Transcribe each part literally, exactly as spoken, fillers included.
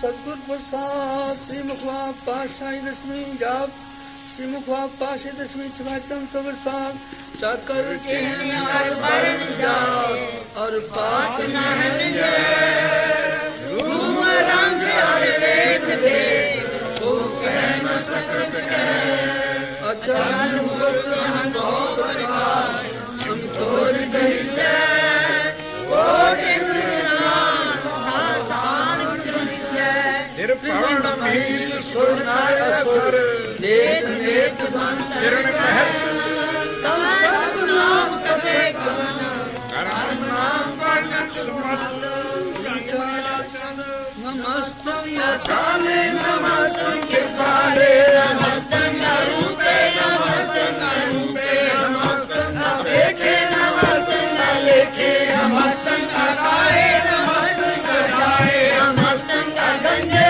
सदगुर प्रसाद श्री मुखवा पाशाही दशमी जाप श्री मुखवा पाशे दशमी छमाचम तो प्रसाद चाकर के हर बरन जाओ और पाठ न रूम रंग और वेद वेद वो कह न सकत है अचान मुक्त हम बहुत प्रकाश हम तोड़ दहिया मील सुनाय सुर नेत नेत किरण महल तम सब नाम कथे कवन कर्म नाम कर्णक सुमत नमस्तं काले नमस्तं कृपाले नमस्तं रूपे नमस्तं रूपे नमस्तं लेखे नमस्तं लेखे नमस्तं गाए नमस्तं गाए नमस्तं गंजे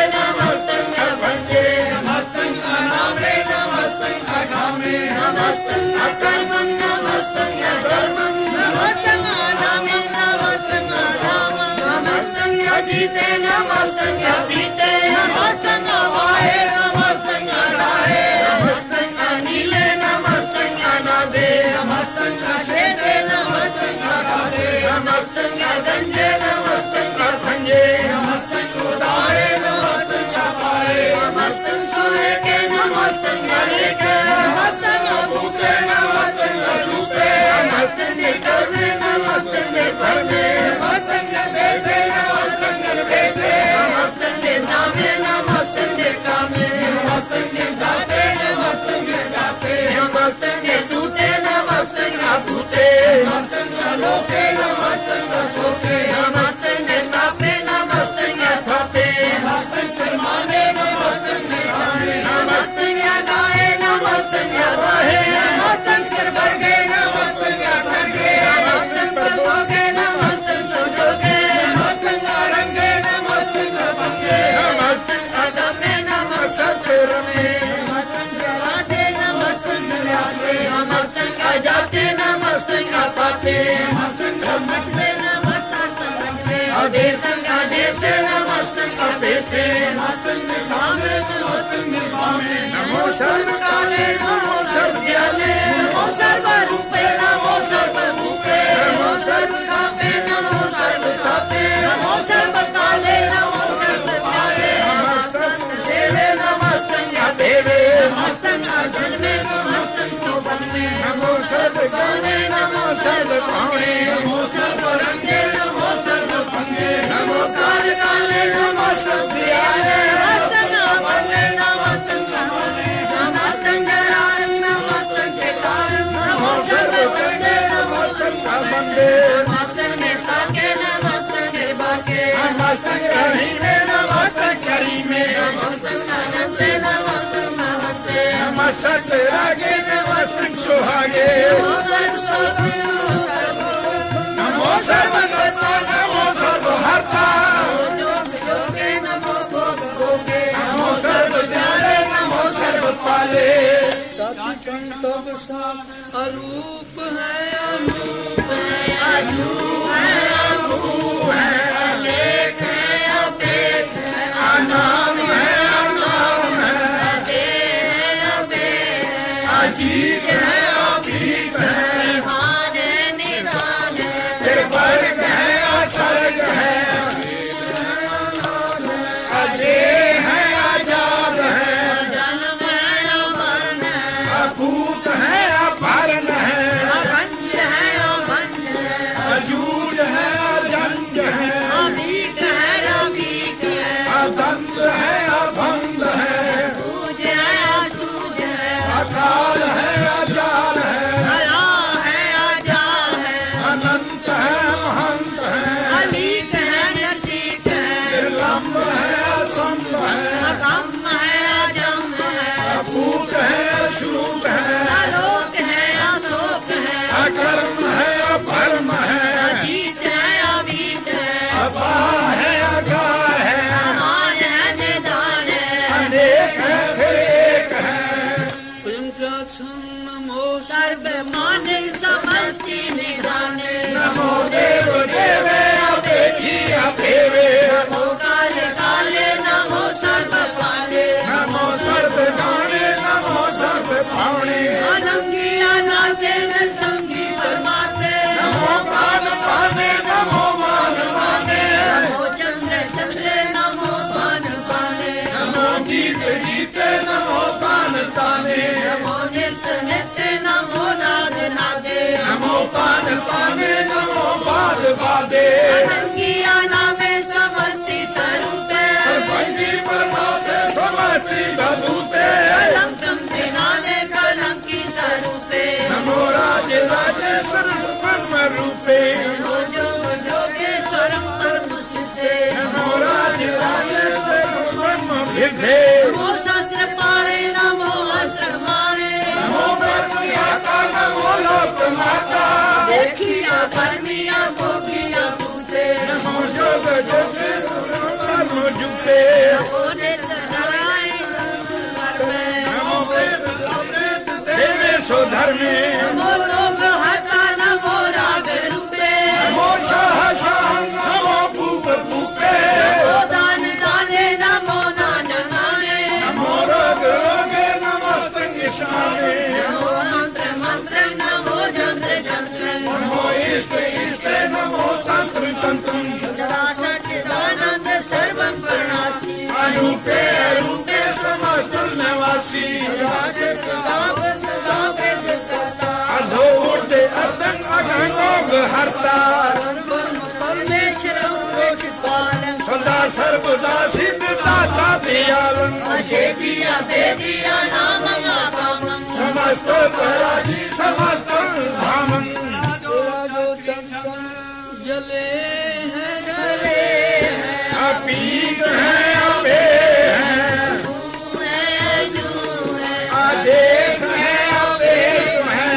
नमस्तं अकर्मं नमस्तं अधर्मं नमस्तं अनामं नमस्तं अनामं नमस्तं अजीते नमस्तं अभीते नमस्तं अवाहे नमस्तं अराहे नमस्तं अनीले नमस्तं अनादे नमस्तं अशेते नमस्तं अराधे नमस्तं अगंजे नमस्तं अभंजे नमस्तं उदारे नमस्तं अपारे नमस्तं सोए के नमस्तं अलेके नमस्तं नमस्तं निर्कर्मे नमस्तं निर्भरमे नमस्तं निर्देशे नमस्तं निर्भेशे नमस्तं निर्नामे नमस्तं निर्कामे नमस्तं निर्दाते नमस्तं निर्दाते नमस्तं निर्दूते नमस्तं अभूते नमस्तं अलोके नमस्तं अशोके नमस्तं निर्तापे नमस्तं यथापे नमस्तं निर्माणे नमस्तं निर्माणे नमस्तं यदाये नमस्तं यदाहे नमस्तं निर्वर्गे नमस्तं अजाते नमस्तं अपाते अदेशं अदेशे नमस्तं अपेशे नमो सर्वकाले नमो सर्वज्ञाने नमो सर्वरूपे नमो सर्वभूते नमो सर्वतापे नमो सर्वतापे नमो सर्वकाले नमो सर्वकाले नमस्तं देवे नमस्तं अदेवे नमस्तं अजन्मे नमस्तं शोभन्मे नमो सर्वगणे नमो सर्वभावे नमो सर्वरंगे नमो सर्वभंगे नमो काल काले नमो सर्वज्ञाने नमस्तं अमले नमस्तं अमले नमस्तं जराय नमस्तं केताय नमो सर्वगणे नमो सर्वभंगे नमस्तं निसाके नमस्तं निर्भागे नमस्तं रहीमे नमस्तं करीमे नमस्तं अनंते नमस्तं महते नमस्तं रागे नमस्तं सुहागे नमो सर्वकर्ता नमो सर्वहर्ता नमो सर्वज्ञाने नमो सर्वपाले अरूप है अनूप है अजूप है अमूप है अलेख है अपेख है अनाम है अनाम है अदेह है अबेह है अजीत है अभीत है निहान है निदान है निर्वर्ग है असर्ग है अजय है आजाद है जन्म है अमरण है अभूत है अपहरण है अभंज है अभंज है अजूज है अजंज है अभीक है अभीक है अदंत है अभंग है सूज है असूज है अकाल है अजाल है अला है अजाल है अनंत है महंत है अलीक है नसीक है निर्लंब है असंभ है अगम है अजम है अभूत है अशूत है अलोक है अशोक है अकर्म है अपरम है अजीत है अभीत है अबा है अगा है अमान है निदान है अनेक है फिर एक है नमो सर्व माने समस्ति निधाने नमो देव देवे अपेक्षी अपेवे नमो काले काले नमो हृदय नमो शास्त्र पाणे नमो अस्त्र माणे नमो ब्रह्मयाता नमो लोक माता देखिया परमिया भोगिया भूते नमो जोग जोगे नमो जुगते नमो नेत्र नारायण में नमो वेद अमृत देवे सो धर्मे नमो रोग हता नमो राग रूपे नमो शाह शाह नमो भूप भूपे नमो दान दाने नमो नान नाने नमो रोग रोगे नमो संग शाने नमो मंत्र मंत्र नमो जंत्र जंत्र नमो इष्ट इष्ट नमो तंत्र तंत्र सदा सच्चिदानंद सर्वं प्रणासी अरूपे अरूपे समस्त निवासी अधो ऊर्ध्व अतंग अगंग हरता सदा सर्वदा सिद्ध दाता दयालन समस्त पराजी समस्त धामन जले हैं जले अपीत है अबे है आदेश है आदेश है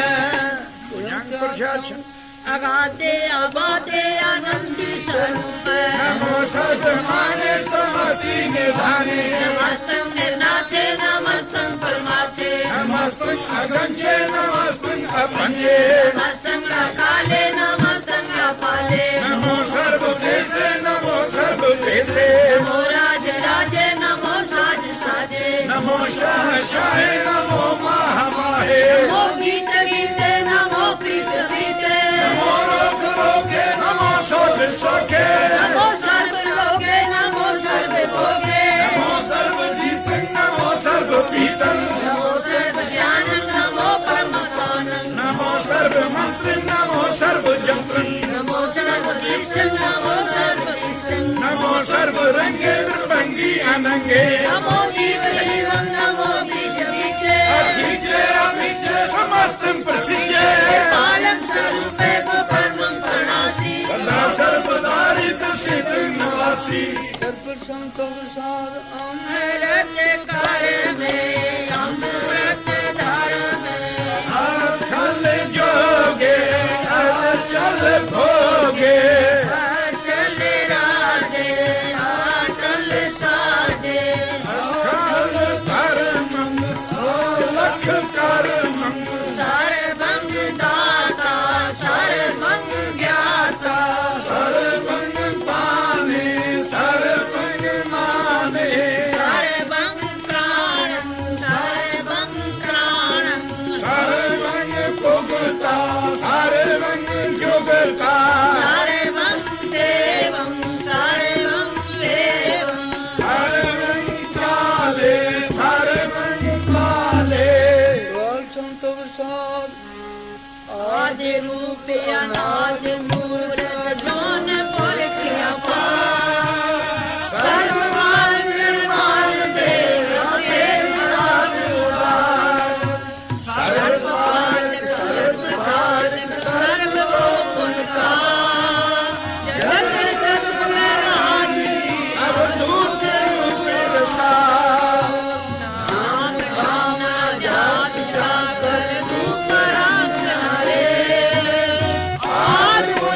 अगाधे अबाधे आनंदी स्वरूप नमो सर्वमाने समस्ति निधाने नमस्तं निर्नाथे नमस्तं परमार्थे नमस्तं अगंजे नमस्तं अपंजे नमस्तं काले नमस्तं काले नमो सर्वदेशे नमो सर्वदेशे नमो राज राजे नमो साज साजे नमो शाह शाहे नमो माह माहे नमो गीत गीते नमो प्रीत प्रीते नमो रोग रोगे नमो शोक शोके नमो सर्व लोके नमो सर्व भोगे नमो सर्व जीतन नमो सर्व पीतन नमो सर्व ज्ञान नमो परम ज्ञानं नमो सर्व मंत्र नमो सर्व यंत्र नमो सर्व दीक्षं नमो सर्व दीक्षं नमो सर्व रंगे रंगी अनंगे नमो जीव जीवं नमो बीज बीजे अभिचे अभिचे समस्त प्रसिद्धे पालक स्वरूपे परमं प्रणासी सदा सर्वदारित सिद्ध निवासी संतोषाद अमृत कार्य में अमृत धार में अखल जोगे अचल भोगे अचल राधे अटल साधे अखल धर्म लख कर्म सर्वंग दाता सर्वंग ज्ञाता सर्वंग पाने सर्वंग माने सर्वंग प्राणं सर्वंग प्राणं सर्वंग भुगता सर्वंग युगता सर्वं देवं सर्वं वेवं सर्वंग काले सर्वंग काले आदि रूप अनादि मूरत जौन पुरख अपार सर्वकाल निर्माल देव अकेल राजकुमार सर्वकाल सर्वकाल सर्वगुण का जगत जगत में राजी अवधूत रूप रसा नाम गाना जात जाकर रूप रंग हरे आदि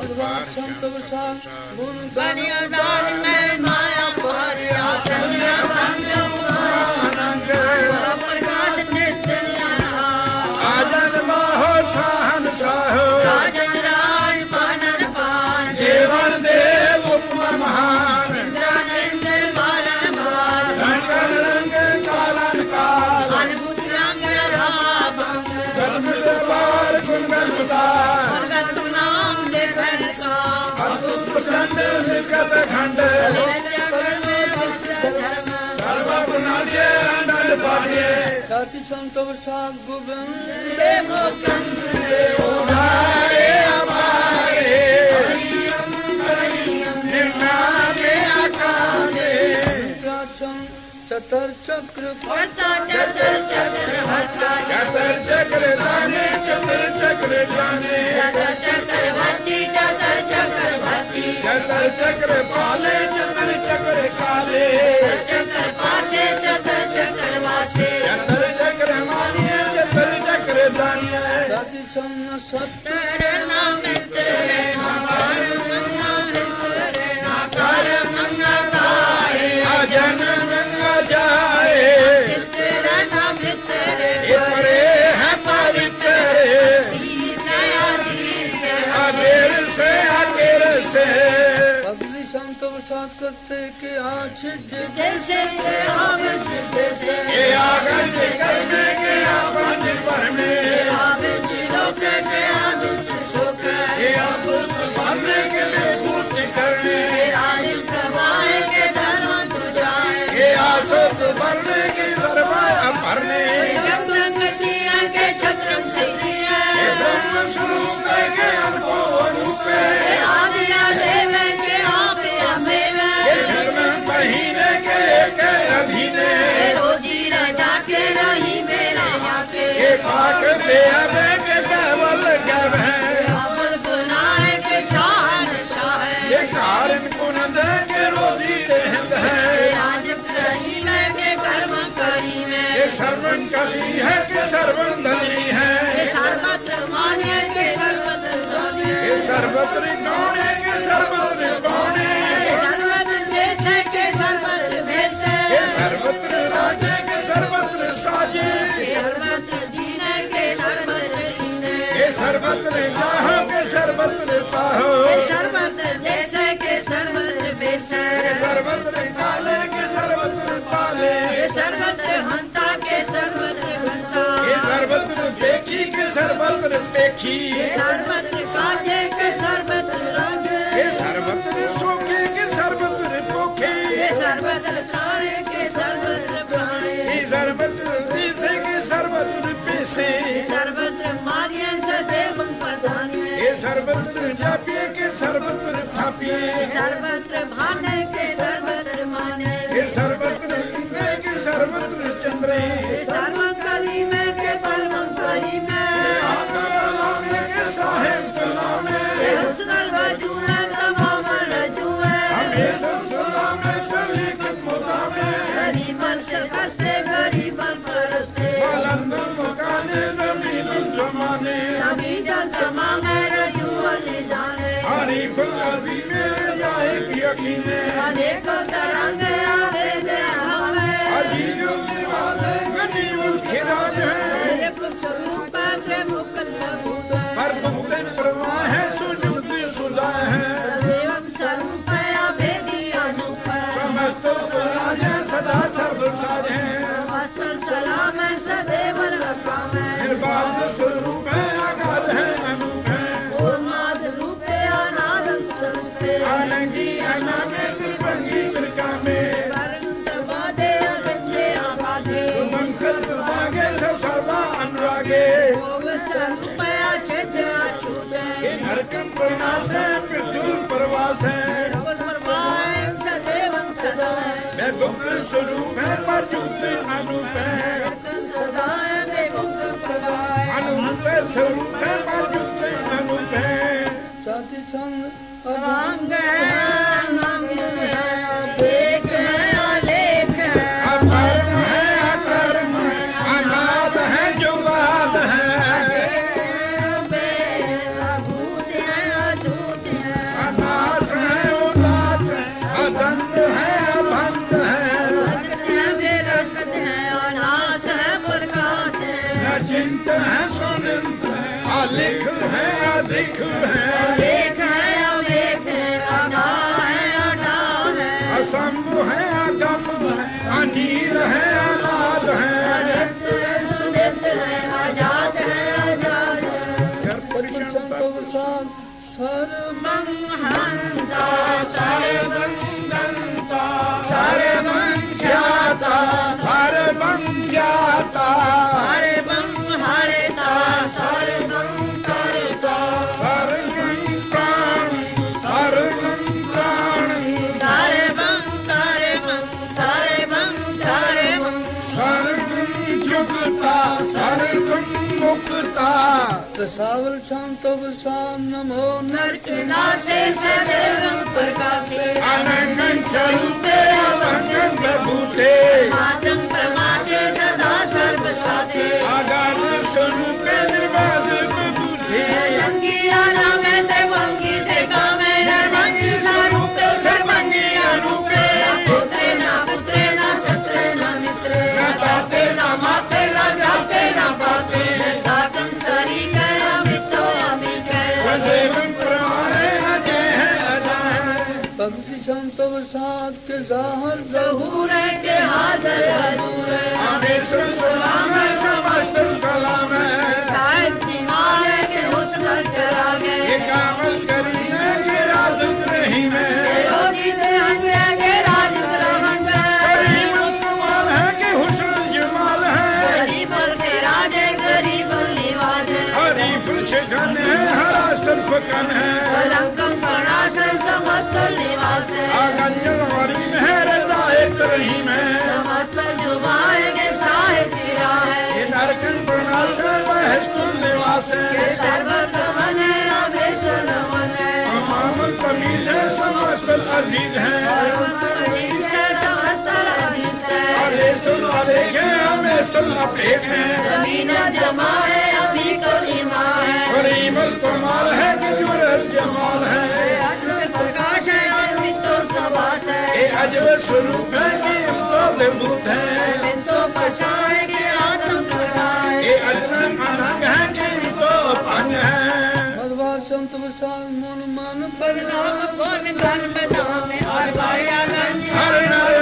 भगवान संत विशाल गुण बनियादार में माया पर आसन आनंद प्रकाश निस्त्रिया आजन बाहो साहन साहो राजन राज पानन पान देवन देव उपमा महान इंद्रानंद बालन बाल रंग रंग कालन काल अनुभूत रंग राभंग गदगद बार गुणगन उतार भगत नाम दे भरका अद्भुत प्रचंड निर्गत खंड चक्र में धर्म सर्व गुणाढ्य अंडन पाढ्य साथी संत विशाल गोविंद देव मुकुंद उधारे हमारे निर्नामे आकामे प्राचन चतर चक्र हरता चतर चक्र हरता चतर चक्र दाने चतर चक्र जाने चतर चक्र भक्ति चतर चक्र भक्ति चतर चक्र पाले चतर चक्र काले चक्र पासे चतर चक्र वासे चतर चक्र मानिए चतर चक्र दानिए साथी संत सत्य तेरे नाम तेरे नाम नाम तेरे नाकार मंगा गाए अजन गंगा जाए तेरे नाम तेरे ये परे है पवित्र से आजीज से अबेर से अकेर से अगली संत विशाल करते के आछिद जैसे के आगज जैसे ये आगंज करने के आपन परमे आगज लोक के आदित सुख ये अद्भुत बनने के लिए भूत करने आदित प्रवाह के धर्म तुझाए ये आसुत बनने की दरबार भरने जगदंगतिया के छत्रम ये सिद्धिया ब्रह्म स्वरूप के अनुभव रूपे आदिया देव के आप्या मेवा ये धर्म महीने के एक अधीने रोजी राजा के रही मेरा जाके ये पाक दे अबे के केवल गव है अमल गुनाह के शान शाह ये कारण गुण दे के रोजी देहत है राज प्रही में के कर्म करी में ये सर्वन कली है कि सर्वन धनी है सर्वत्र मान्य के सर्वत्र धन्य ये सर्वत्र कौन है कि सर्वत्र कौन है सर्वत्र देश के सर्वत्र भेष ये सर्वत्र राजे के सर्वत्र साजे सर्वत्र दीन के सर्वत्र दीन ये सर्वत्र जाहो के सर्वत्र पाहो सर्वत्र देश के सर्वत्र भेष ये सर्वत्र काले के सर्वत्र ताले सर्वत्र हंता के सर्वत्र हंता ये सर्वत्र देखी के सर्वत्र देखी सर्वत्र काजे के सर्वत्र रंग ये सर्वत्र सोखे के सर्वत्र पोखे ये सर्वत्र प्राणे के सर्वत्र प्राणे ये सर्वत्र दिशे के सर्वत्र पेशे सर्वत्र मान्य सदैव प्रधान्य ये सर्वत्र जापिए के सर्वत्र थापिए सर्वत्र भाने के सर्वत्र माने ये सर्वत्र इंद्र के सर्वत्र चंद्रे सर्वकली में के परमकली में आकालामे के साहेब कलामे हसनल वजू है तमाम रजू है हमेशा सलामे सलीकत मुदामे गरीबन से करते गरीबन परस्ते बुलंद मकाने जमीन जमाने अभी जल तमाम रजू अली जाने आरिफ अजीम जाए की यकीने अनेक तरंग आवे दे हमें अजीज निवास गनीम खिराज है एक स्वरूप है मुक्त भूत पर मुक्ति प्रवाह है सुजुति सुधा है एवं स्वरूप अभेदी अनूप समस्त राज सदा सर्व साज है समस्त सलाम सदैव रकाम निर्बाध स्वरूप है अगाध है अनूप है उन्माद रूपे अनाद स्वरूपे आनंदी अनामे त्रिभंगी त्रिकामे परंत बाधे अगंजे आबाधे सुमंगल भागे सब सर्वा अनुरागे भोग स्वरूप छेद अछूते ये नरकम प्रणास है मृत्युल प्रवास है परमाय सदैव सदा मैं बुद्ध स्वरूप है पर युक्त अनूप है सदा बेमुक्त प्रगाय अनूप स्वरूप है पर युक्त अनूप है साथी संत रंग है नंग है देख है आलेख है अकर्म है अकर्म है अनाद है जुगाद है भूत है अधूत अलिख है अधिक है, अलेख है अलेख है, अना है अना है, असंभ है अगम है, अनील है अनाद है, अनित्य है सुनित्य है, अजात है अजात है। प्रशांत सर्वं हंता सर्वं गंता सर्वं ख्याता सर्वं ज्ञाता सर्वं हरिता सर्वं कर्ता सर्वं प्राणं सर्वं प्राणं सर्वं कर्मं सर्वं धर्मं सर्वं जुगता सर्वं मुक्ता प्रसावल शांत प्रसाद नमो नरकिनाशे सदैवं प्रकाशे अनंगं स्वरूपे अभंगं प्रभूते मातं प्रमाते सदा सर्वसाते आगार स्वरूपे निर्वाद प्रभूते लंगी आनामे त्रिभंगी देकामे नरभंगी स्वरूपे सर्वंगी अरूपे पुत्रे न पुत्रे न शत्रे न मित्रे न दाते न माते न जाते न पाते साकं सरीके अमितो अमिके सदैवं प्रमाणे अजय है अजय है। भक्ति शांत प्रसाद के जाहर ज़हूर है के हाज़िर हज़ूर है हमेशा सलाम है समस्त कलाम है साहिब की माल है के हुस्न चराग ये है कामल करीने के राजत रही में रोजी दे हंगे के राज रहंग करीम कमाल है कि हुस्न जमाल है गरीब के राजे गरीब निवाज है हरीफ छिगन है हरा सल्फ कन है कलंकम प्रणाश है समस्त निवास है आगंजल हरीम है रजा एक रहीम है समस्त जुबान के साहिब फिरा है ये नरकन प्रणाल से महस्तुल निवास के है सर्वर कमन है अभेश नमन है मामूल तमीज है समस्त अजीज है और उनकी से समस्त अजीज है और ये सुन वाले के हमें सुन अपेट है जमीन जमा है अभी को इमा है करीमल कमाल है कि जुरल जमाल है असल प्रकाश है और मितो सवास ये है अजब स्वरूप है कि इम्तोद भूत है मितो पछाड़ के आत्म प्रकाश ये अजसन अनंग है कि इम्तो पंग है भगवान संत प्रसाद मन मन नाम कौन गन में धाम और बाया गंज हर नर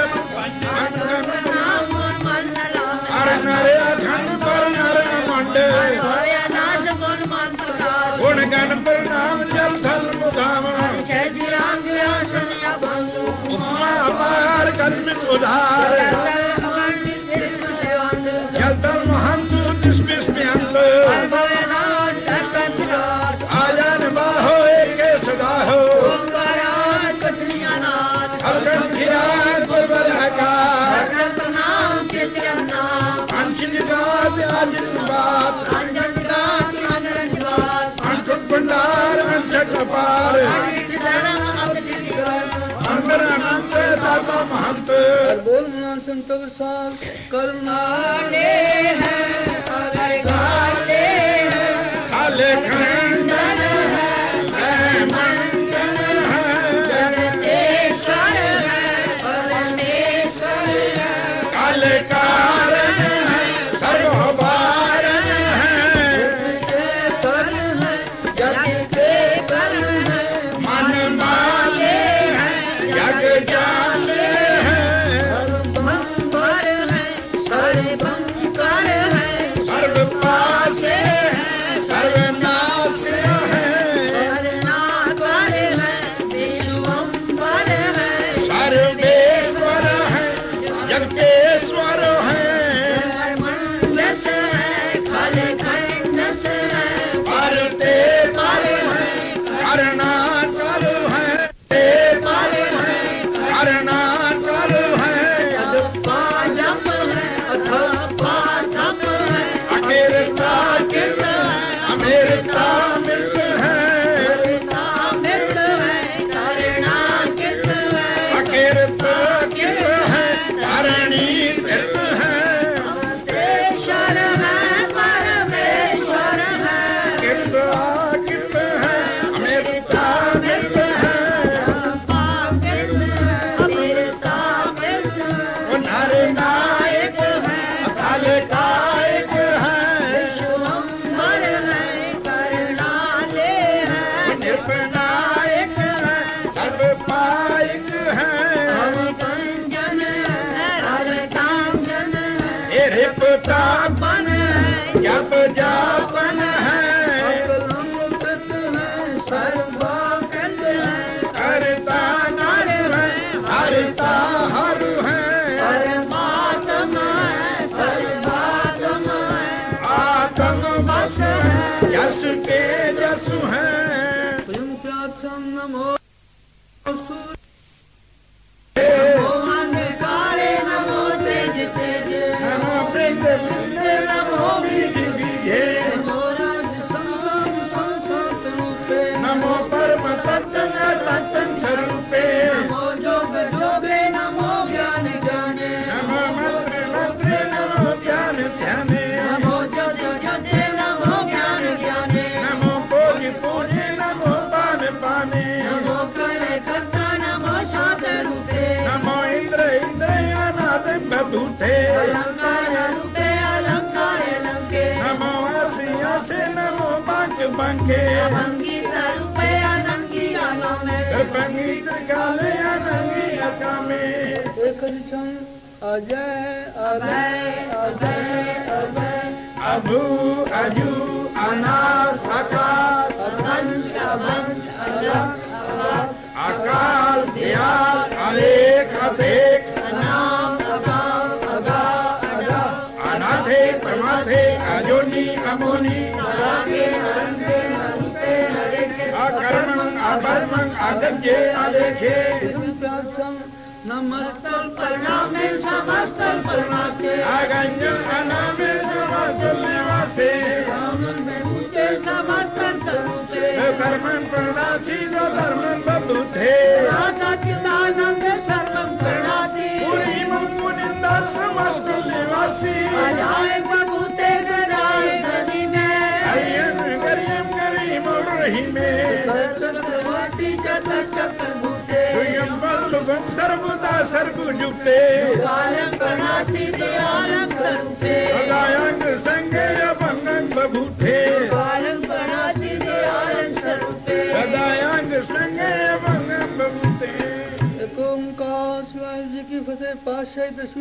नाम मन मन सलाम हर नर अखंड पर नर मंड बाया नाच मन मन प्रकाश गुण गण प्रणाम जल थल मुधाम छेदी आंग आसन या भंग उपमा अपार कदमित उधार जल अमर सिर सुदेवंग जल थल महंत जिसमिस बेअंत और बाया नाच कर विरास आजान बाहो एक सदा हो ओंकारात पत्निया नाथ अलगन खियात बुलबुल हकार अगर प्रणाम कृत्यम नाम अंशित गात आजित बात अंजन गात अनरंजवात अंकुट भंडार अंचट अपार धर्म अवधित कर्म अंबर अनंत दाता महंत बोल मन संत प्रसाद करुणा आने हैं अगर गाले हैं खाले खंडन है मैं मंडन है जगतेश्वर है परमेश्वर है काले कारण है सर्वभारण है कर्ण है जग के कर्ण है मन माले है जग जाने है सर्वंकर है सर्वंकर है सर्व पा अंधकारे नमो तेज तेज नमो वृंद वृंद नमो विधि विधे नमो राज संगम संसार रूपे नमो परम तत्व तत्व स्वरूपे नमो जोग जोगे नमो ज्ञान ज्ञाने नमो मंत्र मंत्र नमो ज्ञान ध्याने नमो ज्योति ज्योति नमो ज्ञान ज्ञाने नमो पूज पूजे नमो पान पाने नमो कले कर्ता नमो शांत रूपे नमो इंद्र इंद्र अनाद बभूते अलंकार रूपे अलंकार अलंके नमो आसिया से नमो बांक बांके अभंगी स्वरूपे अनंगी आलो में भंगी त्रिकाले अनंगी अकामे एक क्षण अजय अभय अभय अभय अभू अजू अनास आकाश अभंग अभंग अलग अलग अकाल दयाल अलेख अभेक अनाम अगाम अगा अगा अनाथे प्रमाथे अजोनी अमोनी अरागे अरंगे नरूपे नरेके अकर्मं अभर्मं अगज्ञे अलेखे प्यासम नमस्कार प्रणामे समस्तल परमासे अगंजन अनामे समस्त निवासे भूते समस्तल स्वरूपे कर्मं प्रणासी जो धर्मं बबुद्धे सच्चिदानंद सर्वं करणासी पुरी मुनिंदा समस्त निवासी अजाय बभूते गजाय धनी में हरियम गरियम गरिम और रहीमे चक्रवर्ती चतर चतुर्भुते दुयम शुभम सर्वदा सर्वजुक्ते कालं करणासी दयालं स्वरूपे सदायंग संगे अभंगं बभूते कालं करणासी दयालं स्वरूपे सदायंग संगे अभंगं बभूते एक ओंकार शिवाय जी की फतेह पातशाही दसवीं